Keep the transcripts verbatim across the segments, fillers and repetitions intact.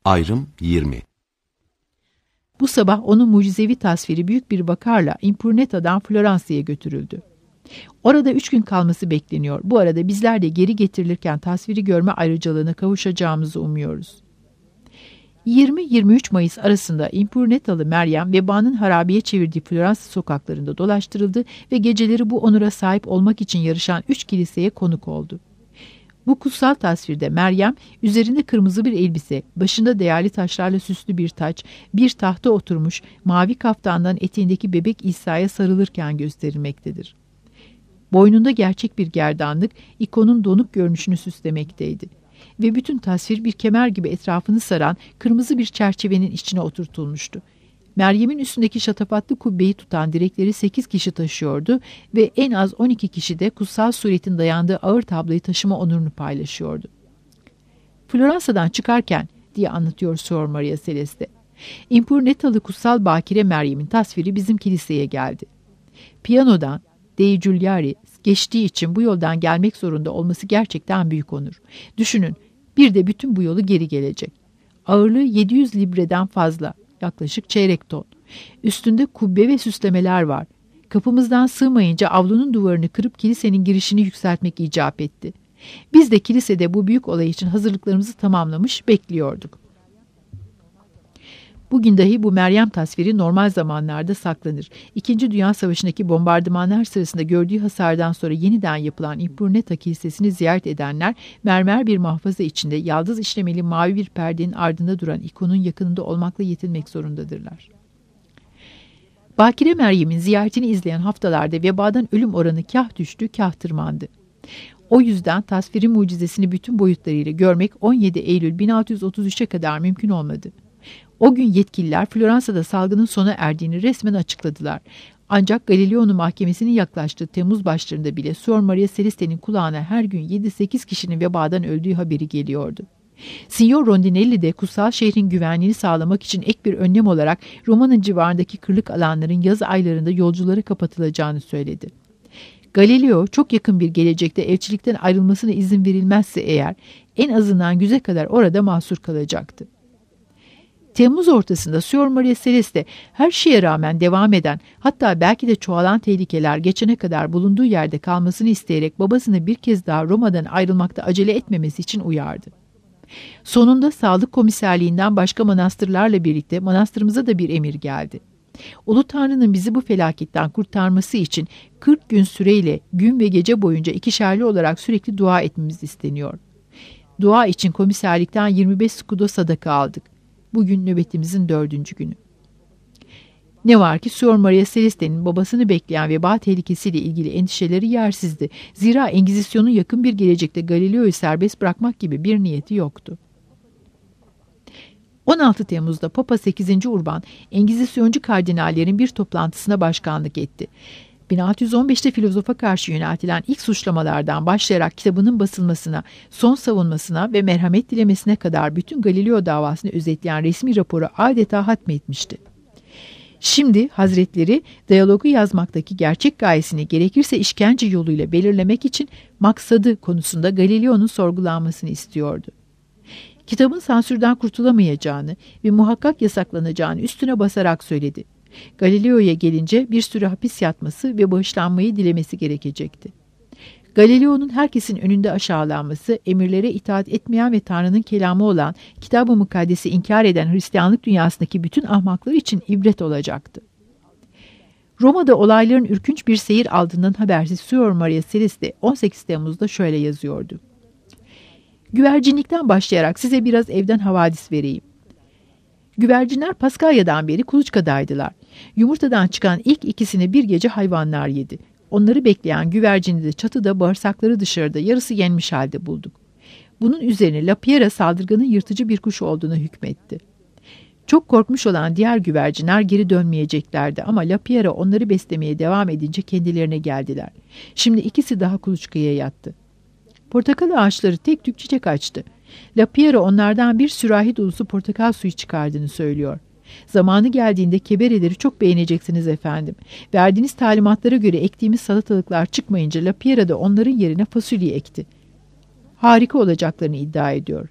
Ayrım yirmi. Bu sabah onun mucizevi tasviri büyük bir vakarla Impurneta'dan Floransa'ya götürüldü. Orada üç gün kalması bekleniyor. Bu arada bizler de geri getirilirken tasviri görme ayrıcalığına kavuşacağımızı umuyoruz. yirmi yirmi üç Mayıs arasında Impurnetalı Meryem vebanın harabeye çevirdiği Floransa sokaklarında dolaştırıldı ve geceleri bu onura sahip olmak için yarışan üç kiliseye konuk oldu. Bu kutsal tasvirde Meryem üzerinde kırmızı bir elbise, başında değerli taşlarla süslü bir taç, bir tahta oturmuş, mavi kaftandan eteğindeki bebek İsa'ya sarılırken gösterilmektedir. Boynunda gerçek bir gerdanlık, ikonun donuk görünüşünü süslemekteydi. Ve bütün tasvir bir kemer gibi etrafını saran kırmızı bir çerçevenin içine oturtulmuştu. Meryem'in üstündeki şatafatlı kubbeyi tutan direkleri sekiz kişi taşıyordu ve en az on iki kişi de kutsal suretin dayandığı ağır tabloyu taşıma onurunu paylaşıyordu. Floransa'dan çıkarken diye anlatıyor Suor Maria Celeste, Impurnetalı kutsal bakire Meryem'in tasviri bizim kiliseye geldi. Piyanodan Dei Giuliari geçtiği için bu yoldan gelmek zorunda olması gerçekten büyük onur. Düşünün, bir de bütün bu yolu geri gelecek. Ağırlığı yedi yüz libreden fazla, yaklaşık çeyrek ton. Üstünde kubbe ve süslemeler var. Kapımızdan sığmayınca avlunun duvarını kırıp kilisenin girişini yükseltmek icap etti. Biz de kilisede bu büyük olay için hazırlıklarımızı tamamlamış bekliyorduk. Bugün dahi bu Meryem tasviri normal zamanlarda saklanır. İkinci Dünya Savaşı'ndaki bombardımanlar sırasında gördüğü hasardan sonra yeniden yapılan Impurneta Kilisesi'ni ziyaret edenler mermer bir mahfaza içinde yaldız işlemeli mavi bir perdenin ardında duran ikonun yakınında olmakla yetinmek zorundadırlar. Bakire Meryem'in ziyaretini izleyen haftalarda vebadan ölüm oranı kah düştü, kah tırmandı. O yüzden tasvirin mucizesini bütün boyutlarıyla görmek on yedi Eylül bin altı yüz otuz üçe kadar mümkün olmadı. O gün yetkililer Floransa'da salgının sona erdiğini resmen açıkladılar. Ancak Galileo'nun mahkemesinin yaklaştığı Temmuz başlarında bile Suor Maria Celeste'nin kulağına her gün yedi sekiz kişinin vebadan öldüğü haberi geliyordu. Signor Rondinelli de kutsal şehrin güvenliğini sağlamak için ek bir önlem olarak Roma'nın civarındaki kırlık alanların yaz aylarında yolculara kapatılacağını söyledi. Galileo çok yakın bir gelecekte elçilikten ayrılmasına izin verilmezse eğer en azından güze kadar orada mahsur kalacaktı. Temmuz ortasında Suor Maria Celeste her şeye rağmen devam eden, hatta belki de çoğalan tehlikeler geçene kadar bulunduğu yerde kalmasını isteyerek babasını bir kez daha Roma'dan ayrılmakta acele etmemesi için uyardı. Sonunda sağlık komiserliğinden başka manastırlarla birlikte manastırımıza da bir emir geldi. Ulu Tanrı'nın bizi bu felaketten kurtarması için kırk gün süreyle gün ve gece boyunca ikişerli olarak sürekli dua etmemiz isteniyor. Dua için komiserlikten yirmi beş skudo sadaka aldık. Bugün nöbetimizin dördüncü günü. Ne var ki Suor Maria Celeste'nin babasını bekleyen veba tehlikesiyle ilgili endişeleri yersizdi. Zira Engizisyon'un yakın bir gelecekte Galileo'yu serbest bırakmak gibi bir niyeti yoktu. on altı Temmuz'da Papa sekizinci Urban, Engizisyoncu kardinallerin bir toplantısına başkanlık etti. bin altı yüz on beşte filozofa karşı yöneltilen ilk suçlamalardan başlayarak kitabının basılmasına, son savunmasına ve merhamet dilemesine kadar bütün Galileo davasını özetleyen resmi raporu adeta hatmetmişti. Şimdi Hazretleri diyalogu yazmaktaki gerçek gayesini gerekirse işkence yoluyla belirlemek için maksadı konusunda Galileo'nun sorgulanmasını istiyordu. Kitabın sansürden kurtulamayacağını ve muhakkak yasaklanacağını üstüne basarak söyledi. Galileo'ya gelince bir süre hapis yatması ve bağışlanmayı dilemesi gerekecekti. Galileo'nun herkesin önünde aşağılanması, emirlere itaat etmeyen ve Tanrı'nın kelamı olan Kitab-ı Mukaddes'i inkar eden Hristiyanlık dünyasındaki bütün ahmaklar için ibret olacaktı. Roma'da olayların ürkünç bir seyir aldığından habersiz Suor Maria Celeste on sekiz Temmuz'da şöyle yazıyordu. Güvercinlikten başlayarak size biraz evden havadis vereyim. Güvercinler Paskalya'dan beri kuluçkadaydılar. Yumurtadan çıkan ilk ikisini bir gece hayvanlar yedi. Onları bekleyen güvercini de çatıda bağırsakları dışarıda yarısı yenmiş halde bulduk. Bunun üzerine La Piera saldırganın yırtıcı bir kuş olduğunu hükmetti. Çok korkmuş olan diğer güvercinler geri dönmeyeceklerdi ama La Piera onları beslemeye devam edince kendilerine geldiler. Şimdi ikisi daha kuluçkaya yattı. Portakal ağaçları tek tük çiçek açtı. La Piera onlardan bir sürahi dolusu portakal suyu çıkardığını söylüyor. Zamanı geldiğinde kebereleri çok beğeneceksiniz efendim. Verdiğiniz talimatlara göre ektiğimiz salatalıklar çıkmayınca La Piera da onların yerine fasulye ekti. Harika olacaklarını iddia ediyor.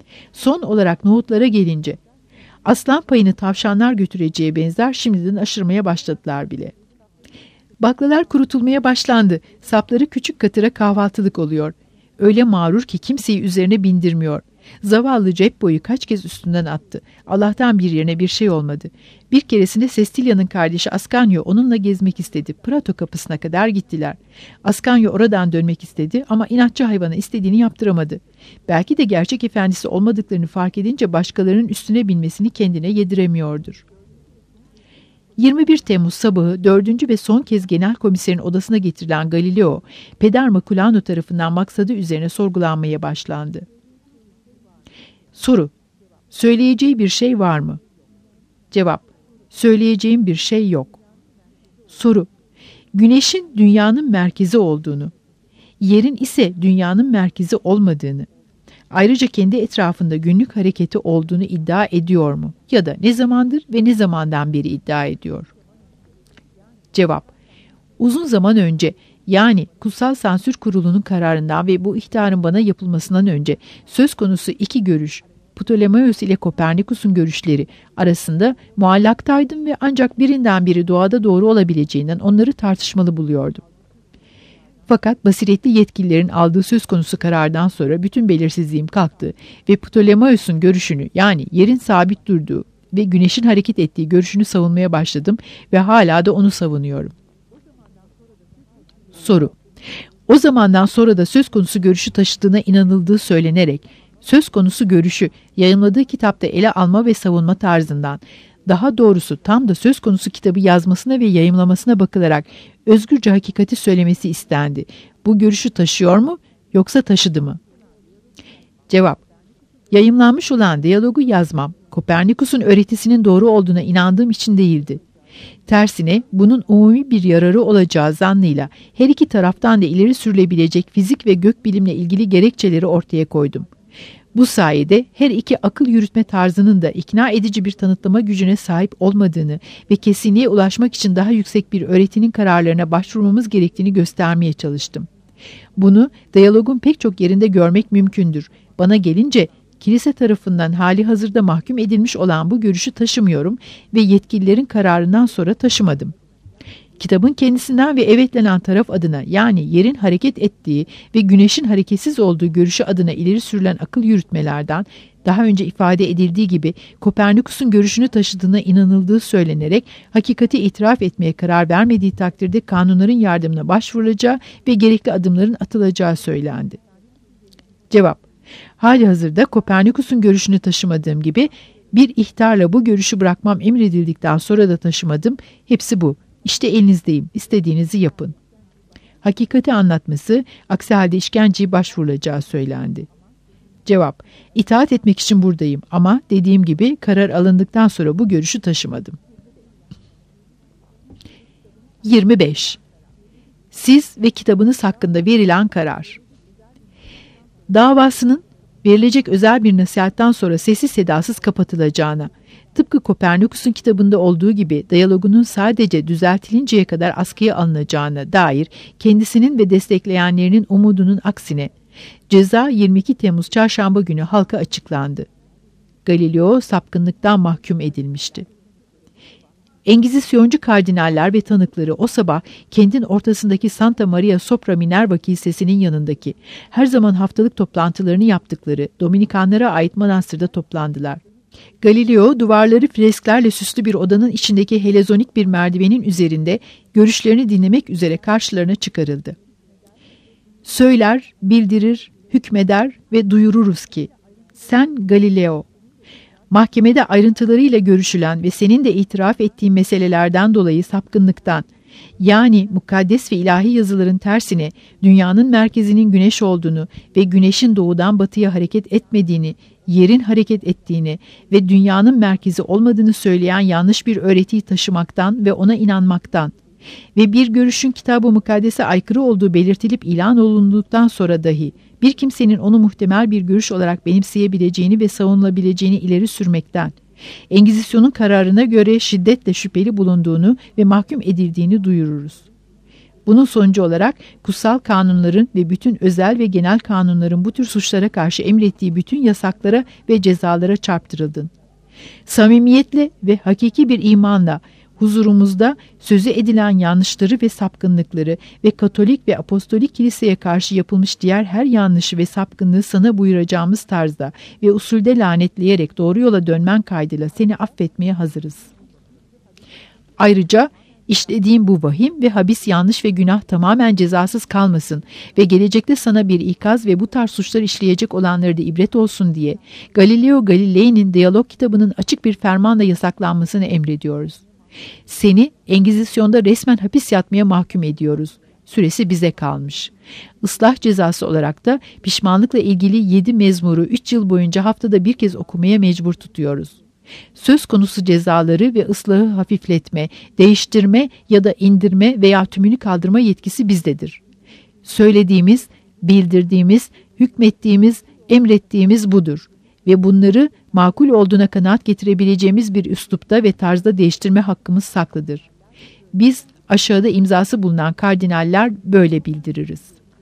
Son olarak nohutlara gelince, aslan payını tavşanlar götüreceğe benzer şimdiden aşırmaya başladılar bile. Baklalar kurutulmaya başlandı. Sapları küçük katıra kahvaltılık oluyor. Öyle mağrur ki kimseyi üzerine bindirmiyor. Zavallı cep boyu kaç kez üstünden attı. Allah'tan bir yerine bir şey olmadı. Bir keresinde Sestilya'nın kardeşi Ascanio onunla gezmek istedi. Prato kapısına kadar gittiler. Ascanio oradan dönmek istedi ama inatçı hayvana istediğini yaptıramadı. Belki de gerçek efendisi olmadıklarını fark edince başkalarının üstüne binmesini kendine yediremiyordur. yirmi bir Temmuz sabahı dördüncü ve son kez genel komiserin odasına getirilen Galileo, Peder Maculano tarafından maksadı üzerine sorgulanmaya başlandı. Soru: söyleyeceği bir şey var mı? Cevap: söyleyeceğim bir şey yok. Soru: Güneşin dünyanın merkezi olduğunu, yerin ise dünyanın merkezi olmadığını, ayrıca kendi etrafında günlük hareketi olduğunu iddia ediyor mu? Ya da ne zamandır ve ne zamandan beri iddia ediyor? Cevap: uzun zaman önce, yani Kutsal Sansür Kurulu'nun kararından ve bu ihtarın bana yapılmasından önce söz konusu iki görüş, Ptolemaios ile Kopernikus'un görüşleri arasında muallaktaydım ve ancak birinden biri doğada doğru olabileceğinden onları tartışmalı buluyordum. Fakat basiretli yetkililerin aldığı söz konusu karardan sonra bütün belirsizliğim kalktı ve Ptolemaios'un görüşünü, yani yerin sabit durduğu ve güneşin hareket ettiği görüşünü savunmaya başladım ve hala da onu savunuyorum. Soru: o zamandan sonra da söz konusu görüşü taşıdığına inanıldığı söylenerek, söz konusu görüşü yayımladığı kitapta ele alma ve savunma tarzından, daha doğrusu tam da söz konusu kitabı yazmasına ve yayımlamasına bakılarak özgürce hakikati söylemesi istendi. Bu görüşü taşıyor mu, yoksa taşıdı mı? Cevap: yayımlanmış olan diyalogu yazmam, Kopernikus'un öğretisinin doğru olduğuna inandığım için değildi. Tersine bunun umumi bir yararı olacağı zannıyla her iki taraftan da ileri sürülebilecek fizik ve gökbilimle ilgili gerekçeleri ortaya koydum. Bu sayede her iki akıl yürütme tarzının da ikna edici bir tanıtlama gücüne sahip olmadığını ve kesinliğe ulaşmak için daha yüksek bir öğretinin kararlarına başvurmamız gerektiğini göstermeye çalıştım. Bunu diyalogun pek çok yerinde görmek mümkündür. Bana gelince kilise tarafından hali hazırda mahkum edilmiş olan bu görüşü taşımıyorum ve yetkililerin kararından sonra taşımadım. Kitabın kendisinden ve evetlenen taraf adına, yani yerin hareket ettiği ve güneşin hareketsiz olduğu görüşü adına ileri sürülen akıl yürütmelerden, daha önce ifade edildiği gibi Kopernikus'un görüşünü taşıdığına inanıldığı söylenerek hakikati itiraf etmeye karar vermediği takdirde kanunların yardımına başvurulacağı ve gerekli adımların atılacağı söylendi. Cevap: halihazırda Kopernikus'un görüşünü taşımadığım gibi bir ihtarla bu görüşü bırakmam emredildikten sonra da taşımadım. Hepsi bu. İşte elinizdeyim. İstediğinizi yapın. Hakikati anlatması, aksi halde işkenceye başvurulacağı söylendi. Cevap: İtaat etmek için buradayım ama dediğim gibi karar alındıktan sonra bu görüşü taşımadım. yirmi beş. Siz ve kitabınız hakkında verilen karar. Davasının verilecek özel bir nasihattan sonra sessiz sedasız kapatılacağına, tıpkı Kopernikus'un kitabında olduğu gibi diyalogunun sadece düzeltilinceye kadar askıya alınacağına dair kendisinin ve destekleyenlerinin umudunun aksine, ceza yirmi iki Temmuz Çarşamba günü halka açıklandı. Galileo sapkınlıktan mahkum edilmişti. Engizisyoncu kardinaller ve tanıkları o sabah kentin ortasındaki Santa Maria Sopra Minerva Kilisesi'nin yanındaki, her zaman haftalık toplantılarını yaptıkları Dominikanlara ait manastırda toplandılar. Galileo duvarları fresklerle süslü bir odanın içindeki helezonik bir merdivenin üzerinde görüşlerini dinlemek üzere karşılarına çıkarıldı. Söyler, bildirir, hükmeder ve duyururuz ki, sen Galileo, mahkemede ayrıntılarıyla görüşülen ve senin de itiraf ettiğin meselelerden dolayı sapkınlıktan, yani mukaddes ve ilahi yazıların tersine dünyanın merkezinin güneş olduğunu ve güneşin doğudan batıya hareket etmediğini, yerin hareket ettiğini ve dünyanın merkezi olmadığını söyleyen yanlış bir öğretiyi taşımaktan ve ona inanmaktan ve bir görüşün kitab-ı mukaddese aykırı olduğu belirtilip ilan olunduktan sonra dahi bir kimsenin onu muhtemel bir görüş olarak benimseyebileceğini ve savunulabileceğini ileri sürmekten, Engizisyon'un kararına göre şiddetle şüpheli bulunduğunu ve mahkum edildiğini duyururuz. Bunun sonucu olarak kutsal kanunların ve bütün özel ve genel kanunların bu tür suçlara karşı emrettiği bütün yasaklara ve cezalara çarptırıldın. Samimiyetle ve hakiki bir imanla huzurumuzda sözü edilen yanlışları ve sapkınlıkları ve Katolik ve Apostolik Kiliseye karşı yapılmış diğer her yanlışı ve sapkınlığı sana buyuracağımız tarzda ve usulde lanetleyerek doğru yola dönmen kaydıyla seni affetmeye hazırız. Ayrıca işlediğin bu vahim ve habis yanlış ve günah tamamen cezasız kalmasın ve gelecekte sana bir ikaz ve bu tarz suçlar işleyecek olanları da ibret olsun diye Galileo Galilei'nin Diyalog kitabının açık bir fermanla yasaklanmasını emrediyoruz. Seni Engizisyon'da resmen hapis yatmaya mahkum ediyoruz. Süresi bize kalmış. Islah cezası olarak da pişmanlıkla ilgili yedi mezmuru üç yıl boyunca haftada bir kez okumaya mecbur tutuyoruz. Söz konusu cezaları ve ıslahı hafifletme, değiştirme ya da indirme veya tümünü kaldırma yetkisi bizdedir. Söylediğimiz, bildirdiğimiz, hükmettiğimiz, emrettiğimiz budur ve bunları makul olduğuna kanaat getirebileceğimiz bir üslupta ve tarzda değiştirme hakkımız saklıdır. Biz aşağıda imzası bulunan kardinaller böyle bildiririz.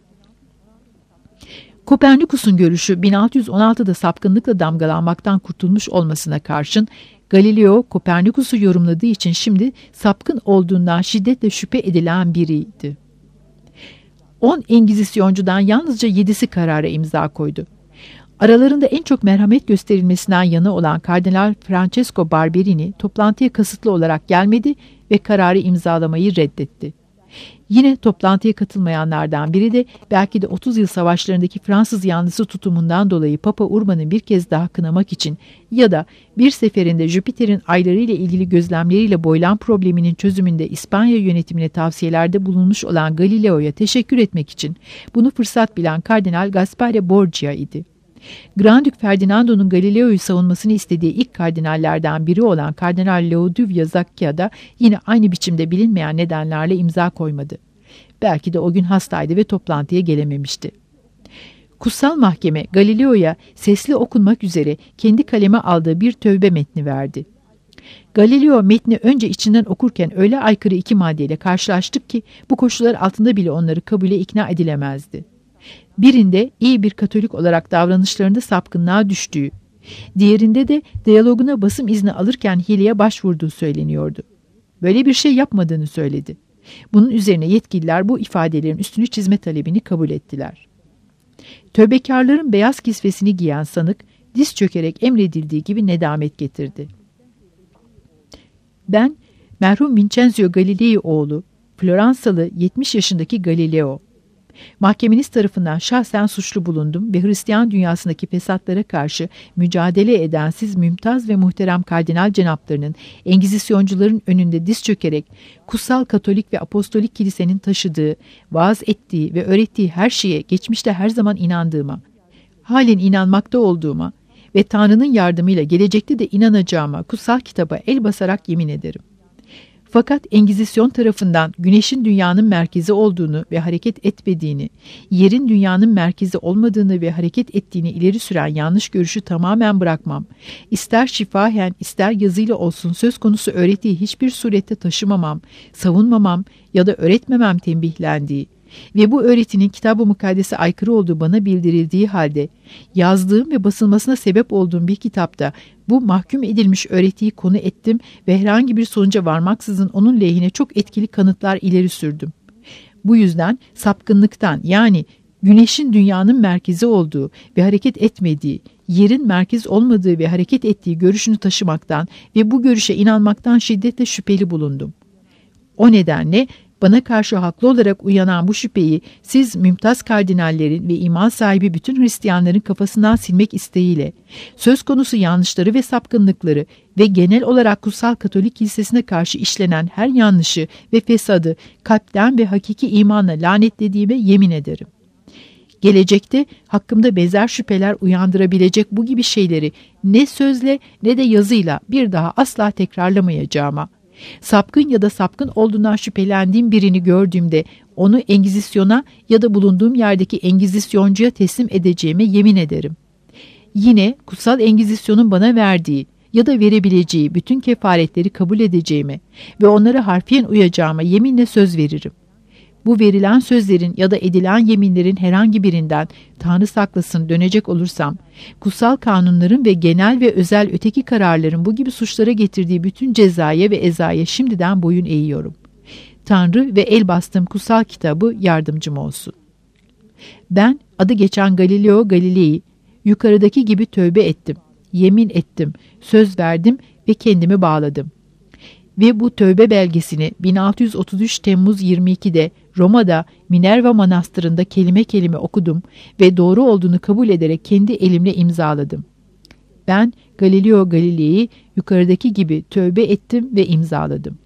Kopernikus'un görüşü bin altı yüz on altıda sapkınlıkla damgalanmaktan kurtulmuş olmasına karşın Galileo Kopernikus'u yorumladığı için şimdi sapkın olduğundan şiddetle şüphe edilen biriydi. On Engizisyoncudan yalnızca yedisi karara imza koydu. Aralarında en çok merhamet gösterilmesinden yana olan Kardinal Francesco Barberini toplantıya kasıtlı olarak gelmedi ve kararı imzalamayı reddetti. Yine toplantıya katılmayanlardan biri de belki de otuz yıl savaşlarındaki Fransız yanlısı tutumundan dolayı Papa Urban'ı bir kez daha kınamak için ya da bir seferinde Jüpiter'in ayları ile ilgili gözlemleriyle boylan probleminin çözümünde İspanya yönetimine tavsiyelerde bulunmuş olan Galileo'ya teşekkür etmek için bunu fırsat bilen Kardinal Gaspare Borgia idi. Grand Dük Ferdinando'nun Galileo'yu savunmasını istediği ilk kardinallerden biri olan Kardinal Leoduvia Zacchia da yine aynı biçimde bilinmeyen nedenlerle imza koymadı. Belki de o gün hastaydı ve toplantıya gelememişti. Kutsal Mahkeme Galileo'ya sesli okunmak üzere kendi kaleme aldığı bir tövbe metni verdi. Galileo metni önce içinden okurken öyle aykırı iki maddeyle karşılaştık ki bu koşullar altında bile onları kabule ikna edilemezdi. Birinde iyi bir Katolik olarak davranışlarında sapkınlığa düştüğü, diğerinde de diyaloguna basım izni alırken hileye başvurduğu söyleniyordu. Böyle bir şey yapmadığını söyledi. Bunun üzerine yetkililer bu ifadelerin üstünü çizme talebini kabul ettiler. Tövbekarların beyaz kisvesini giyen sanık diz çökerek emredildiği gibi nedamet getirdi. Ben merhum Vincenzo Galilei oğlu, Floransalı yetmiş yaşındaki Galileo. Mahkemeniz tarafından şahsen suçlu bulundum ve Hristiyan dünyasındaki fesatlara karşı mücadele eden siz mümtaz ve muhterem kardinal cenaplarının Engizisyoncuların önünde diz çökerek kutsal Katolik ve Apostolik Kilisenin taşıdığı, vaaz ettiği ve öğrettiği her şeye geçmişte her zaman inandığıma, halen inanmakta olduğuma ve Tanrı'nın yardımıyla gelecekte de inanacağıma kutsal kitaba el basarak yemin ederim. Fakat Engizisyon tarafından güneşin dünyanın merkezi olduğunu ve hareket etmediğini, yerin dünyanın merkezi olmadığını ve hareket ettiğini ileri süren yanlış görüşü tamamen bırakmam. İster şifahen ister yazıyla olsun söz konusu öğretiyi hiçbir surette taşımamam, savunmamam ya da öğretmemem tembihlendiği ve bu öğretinin Kitab-ı Mukaddes'e aykırı olduğu bana bildirildiği halde yazdığım ve basılmasına sebep olduğum bir kitapta bu mahkum edilmiş öğretiyi konu ettim ve herhangi bir sonuca varmaksızın onun lehine çok etkili kanıtlar ileri sürdüm. Bu yüzden sapkınlıktan, yani güneşin dünyanın merkezi olduğu ve hareket etmediği, yerin merkez olmadığı ve hareket ettiği görüşünü taşımaktan ve bu görüşe inanmaktan şiddetle şüpheli bulundum. O nedenle bana karşı haklı olarak uyanan bu şüpheyi siz mümtaz kardinallerin ve iman sahibi bütün Hristiyanların kafasından silmek isteğiyle söz konusu yanlışları ve sapkınlıkları ve genel olarak Kutsal Katolik Kilisesi'ne karşı işlenen her yanlışı ve fesadı kalpten ve hakiki imanla lanetlediğime yemin ederim. Gelecekte hakkımda benzer şüpheler uyandırabilecek bu gibi şeyleri ne sözle ne de yazıyla bir daha asla tekrarlamayacağıma, sapkın ya da sapkın olduğundan şüphelendiğim birini gördüğümde onu Engizisyon'a ya da bulunduğum yerdeki Engizisyoncuya teslim edeceğime yemin ederim. Yine Kutsal Engizisyon'un bana verdiği ya da verebileceği bütün kefaretleri kabul edeceğime ve onlara harfiyen uyacağıma yeminle söz veririm. Bu verilen sözlerin ya da edilen yeminlerin herhangi birinden, Tanrı saklasın, dönecek olursam, kutsal kanunların ve genel ve özel öteki kararların bu gibi suçlara getirdiği bütün cezaya ve ezaya şimdiden boyun eğiyorum. Tanrı ve el bastığım kutsal kitabı yardımcım olsun. Ben adı geçen Galileo Galilei yukarıdaki gibi tövbe ettim, yemin ettim, söz verdim ve kendimi bağladım. Ve bu tövbe belgesini bin altı yüz otuz üç Temmuz yirmi ikide Roma'da Minerva Manastırı'nda kelime kelime okudum ve doğru olduğunu kabul ederek kendi elimle imzaladım. Ben Galileo Galilei yukarıdaki gibi tövbe ettim ve imzaladım.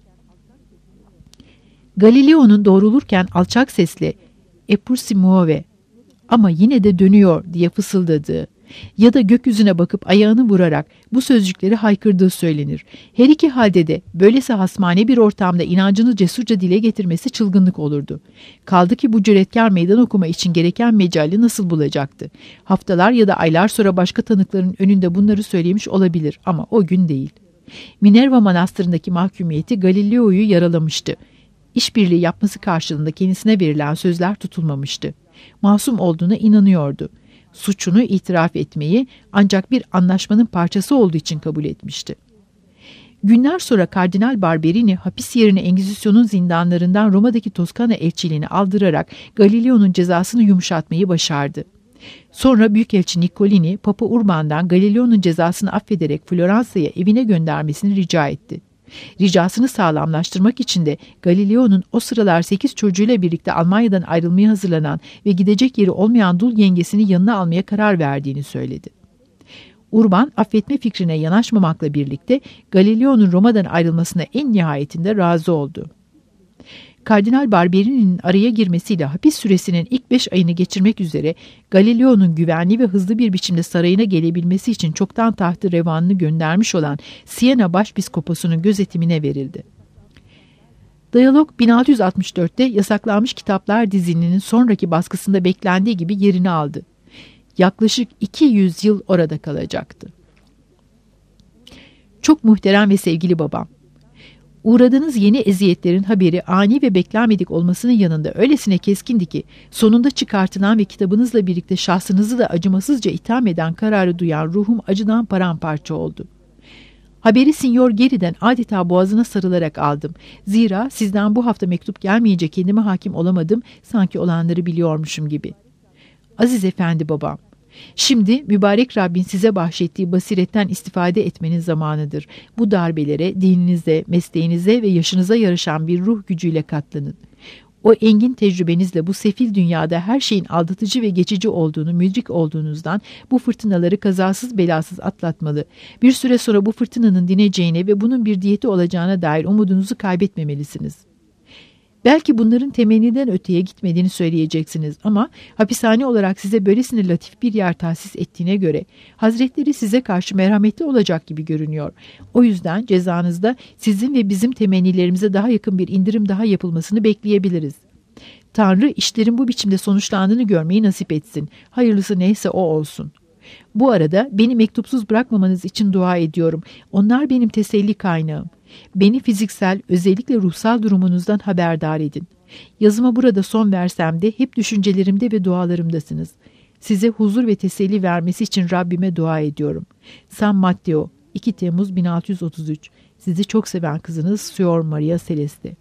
Galileo'nun doğrulurken alçak sesle "Eppur si muove" ama yine de dönüyor diye fısıldadığı ya da gökyüzüne bakıp ayağını vurarak bu sözcükleri haykırdığı söylenir. Her iki halde de böylesi hasmane bir ortamda inancını cesurca dile getirmesi çılgınlık olurdu. Kaldı ki bu cüretkar meydan okuma için gereken mecali nasıl bulacaktı? Haftalar ya da aylar sonra başka tanıkların önünde bunları söylemiş olabilir ama o gün değil. Minerva Manastırı'ndaki mahkumiyeti Galileo'yu yaralamıştı. İşbirliği yapması karşılığında kendisine verilen sözler tutulmamıştı. Masum olduğuna inanıyordu. Suçunu itiraf etmeyi ancak bir anlaşmanın parçası olduğu için kabul etmişti. Günler sonra Kardinal Barberini hapis yerine Engizisyon'un zindanlarından Roma'daki Toskana elçiliğini aldırarak Galileo'nun cezasını yumuşatmayı başardı. Sonra Büyükelçi Niccolini, Papa Urban'dan Galileo'nun cezasını affederek Floransa'ya evine göndermesini rica etti. Ricasını sağlamlaştırmak için de Galileo'nun o sıralar sekiz çocuğuyla birlikte Almanya'dan ayrılmaya hazırlanan ve gidecek yeri olmayan dul yengesini yanına almaya karar verdiğini söyledi. Urban affetme fikrine yanaşmamakla birlikte Galileo'nun Roma'dan ayrılmasına en nihayetinde razı oldu. Kardinal Barberini'nin araya girmesiyle hapis süresinin ilk beş ayını geçirmek üzere Galileo'nun güvenli ve hızlı bir biçimde sarayına gelebilmesi için çoktan tahtı revanını göndermiş olan Siena Başpiskoposu'nun gözetimine verildi. Diyalog bin altı yüz altmış dörtte yasaklanmış kitaplar dizilinin sonraki baskısında beklendiği gibi yerini aldı. Yaklaşık iki yüz yıl orada kalacaktı. Çok muhterem ve sevgili babam, uğradığınız yeni eziyetlerin haberi ani ve beklenmedik olmasının yanında öylesine keskindi ki sonunda çıkartılan ve kitabınızla birlikte şahsınızı da acımasızca itham eden kararı duyan ruhum acıdan paramparça oldu. Haberi Sinyor Geri'den adeta boğazına sarılarak aldım. Zira sizden bu hafta mektup gelmeyince kendime hakim olamadım, sanki olanları biliyormuşum gibi. Aziz efendi babam, şimdi mübarek Rabbin size bahşettiği basiretten istifade etmenin zamanıdır. Bu darbelere dininize, mesleğinize ve yaşınıza yarışan bir ruh gücüyle katlanın. O engin tecrübenizle bu sefil dünyada her şeyin aldatıcı ve geçici olduğunu, müdrik olduğunuzdan bu fırtınaları kazasız belasız atlatmalı. Bir süre sonra bu fırtınanın dineceğine ve bunun bir diyeti olacağına dair umudunuzu kaybetmemelisiniz. Belki bunların temenniden öteye gitmediğini söyleyeceksiniz ama hapishane olarak size böylesine latif bir yer tahsis ettiğine göre Hazretleri size karşı merhametli olacak gibi görünüyor. O yüzden cezanızda sizin ve bizim temennilerimize daha yakın bir indirim daha yapılmasını bekleyebiliriz. Tanrı işlerin bu biçimde sonuçlandığını görmeyi nasip etsin. Hayırlısı neyse o olsun. Bu arada beni mektupsuz bırakmamanız için dua ediyorum. Onlar benim teselli kaynağım. Beni fiziksel, özellikle ruhsal durumunuzdan haberdar edin. Yazıma burada son versem de hep düşüncelerimde ve dualarımdasınız. Size huzur ve teselli vermesi için Rabbime dua ediyorum. San Matteo, iki Temmuz bin altı yüz otuz üç. Sizi çok seven kızınız Suor Maria Celeste.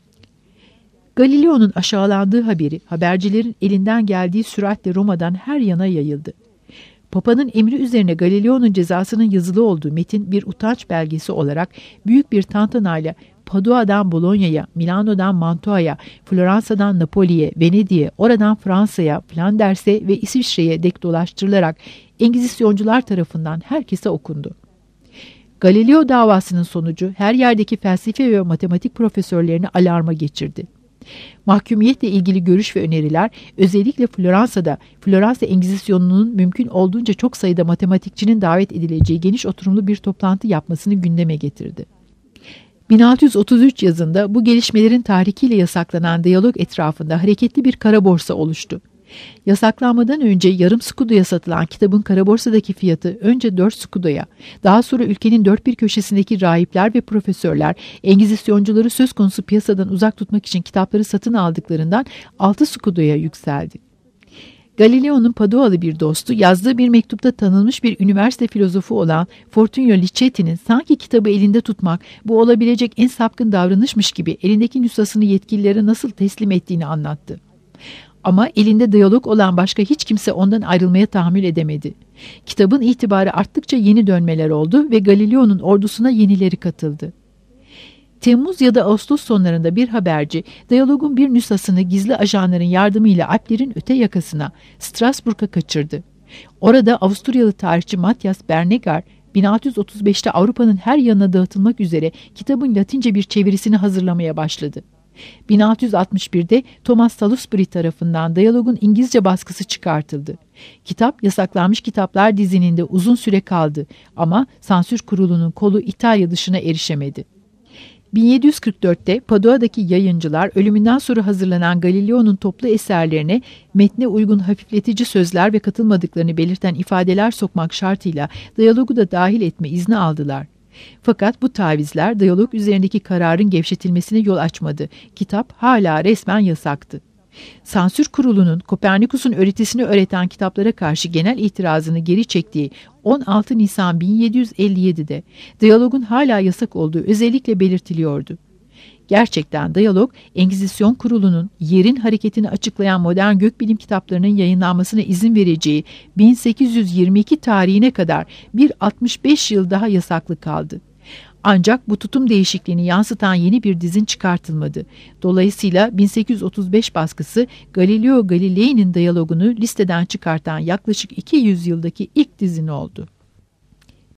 Galileo'nun aşağılandığı haberi habercilerin elinden geldiği süratle Roma'dan her yana yayıldı. Papa'nın emri üzerine Galileo'nun cezasının yazılı olduğu metin bir utanç belgesi olarak büyük bir tantanayla Padua'dan Bologna'ya, Milano'dan Mantua'ya, Floransa'dan Napoli'ye, Venedik'e, oradan Fransa'ya, Flanders'e ve İsviçre'ye dek dolaştırılarak Engizisyoncular tarafından herkese okundu. Galileo davasının sonucu her yerdeki felsefe ve matematik profesörlerini alarma geçirdi. Mahkumiyetle ilgili görüş ve öneriler özellikle Floransa'da Floransa Engizisyonunun mümkün olduğunca çok sayıda matematikçinin davet edileceği geniş oturumlu bir toplantı yapmasını gündeme getirdi. bin altı yüz otuz üç yazında bu gelişmelerin tahrikiyle yasaklanan diyalog etrafında hareketli bir kara borsa oluştu. Yasaklanmadan önce yarım skudoya satılan kitabın kara borsadaki fiyatı önce dört skudoya, daha sonra ülkenin dört bir köşesindeki rahipler ve profesörler Engizisyoncuları söz konusu piyasadan uzak tutmak için kitapları satın aldıklarından altı skudoya yükseldi. Galileo'nun Padualı bir dostu yazdığı bir mektupta tanınmış bir üniversite filozofu olan Fortunio Liceti'nin sanki kitabı elinde tutmak bu olabilecek en sapkın davranışmış gibi elindeki nüshasını yetkililere nasıl teslim ettiğini anlattı. Ama elinde diyalog olan başka hiç kimse ondan ayrılmaya tahammül edemedi. Kitabın itibarı arttıkça yeni dönmeler oldu ve Galileo'nun ordusuna yenileri katıldı. Temmuz ya da Ağustos sonlarında bir haberci, diyalogun bir nüshasını gizli ajanların yardımıyla Alplerin öte yakasına, Strasbourg'a kaçırdı. Orada Avusturyalı tarihçi Matthias Bernegar, bin altı yüz otuz beşte Avrupa'nın her yanına dağıtılmak üzere kitabın Latince bir çevirisini hazırlamaya başladı. bin altı yüz altmış birde Thomas Salisbury tarafından diyalogun İngilizce baskısı çıkartıldı. Kitap yasaklanmış kitaplar dizininde uzun süre kaldı ama sansür kurulunun kolu İtalya dışına erişemedi. bin yedi yüz kırk dörtte Padua'daki yayıncılar ölümünden sonra hazırlanan Galileo'nun toplu eserlerine metne uygun hafifletici sözler ve katılmadıklarını belirten ifadeler sokmak şartıyla diyalogu da dahil etme izni aldılar. Fakat bu tavizler diyalog üzerindeki kararın gevşetilmesine yol açmadı. Kitap hala resmen yasaktı. Sansür Kurulu'nun Kopernikus'un öğretisini öğreten kitaplara karşı genel itirazını geri çektiği on altı Nisan bin yedi yüz elli yedide diyalogun hala yasak olduğu özellikle belirtiliyordu. Gerçekten diyalog, Engizisyon Kurulu'nun yerin hareketini açıklayan modern gökbilim kitaplarının yayınlanmasına izin vereceği bin sekiz yüz yirmi iki tarihine kadar bir altmış beş yıl daha yasaklı kaldı. Ancak bu tutum değişikliğini yansıtan yeni bir dizin çıkartılmadı. Dolayısıyla bin sekiz yüz otuz beş baskısı Galileo Galilei'nin diyalogunu listeden çıkartan yaklaşık iki yüz yıldaki ilk dizin oldu.